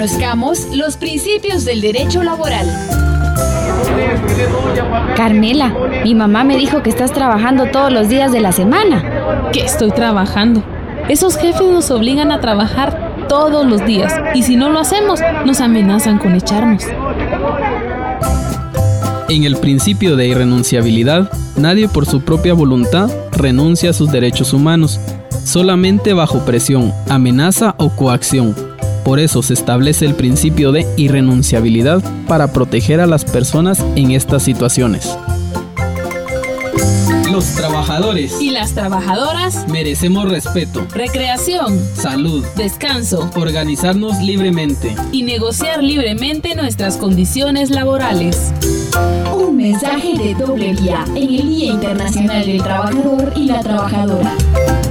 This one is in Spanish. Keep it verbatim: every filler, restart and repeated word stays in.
Conozcamos los principios del derecho laboral. Carmela, mi mamá me dijo que estás trabajando todos los días de la semana. ¿Qué estoy trabajando? Esos jefes nos obligan a trabajar todos los días y si no lo hacemos, nos amenazan con echarnos. En el principio de irrenunciabilidad, nadie por su propia voluntad renuncia a sus derechos humanos, solamente bajo presión, amenaza o coacción. Por eso se establece el principio de irrenunciabilidad para proteger a las personas en estas situaciones. Los trabajadores y las trabajadoras merecemos respeto, recreación, salud, descanso, organizarnos libremente y negociar libremente nuestras condiciones laborales. Un mensaje de doble vía en el Día Internacional del Trabajador y la Trabajadora.